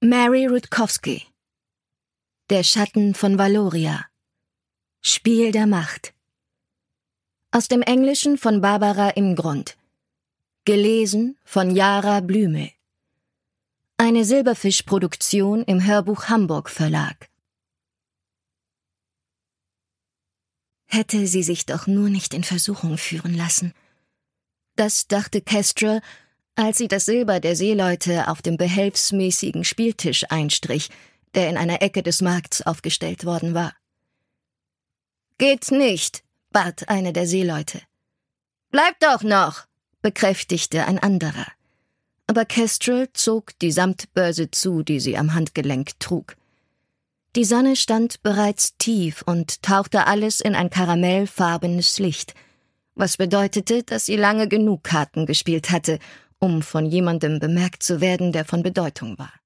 Mary Rutkowski. Der Schatten von Valoria. Spiel der Macht. Aus dem Englischen von Barbara Imgrund. Gelesen von Jara Blümel. Eine Silberfisch-Produktion im Hörbuch Hamburg Verlag. Hätte sie sich doch nur nicht in Versuchung führen lassen. Das dachte Kestrel, als sie das Silber der Seeleute auf dem behelfsmäßigen Spieltisch einstrich, der in einer Ecke des Markts aufgestellt worden war. »Geht nicht«, bat einer der Seeleute. »Bleib doch noch«, bekräftigte ein anderer. Aber Kestrel zog die Samtbörse zu, die sie am Handgelenk trug. Die Sonne stand bereits tief und tauchte alles in ein karamellfarbenes Licht, was bedeutete, dass sie lange genug Karten gespielt hatte, um von jemandem bemerkt zu werden, der von Bedeutung war.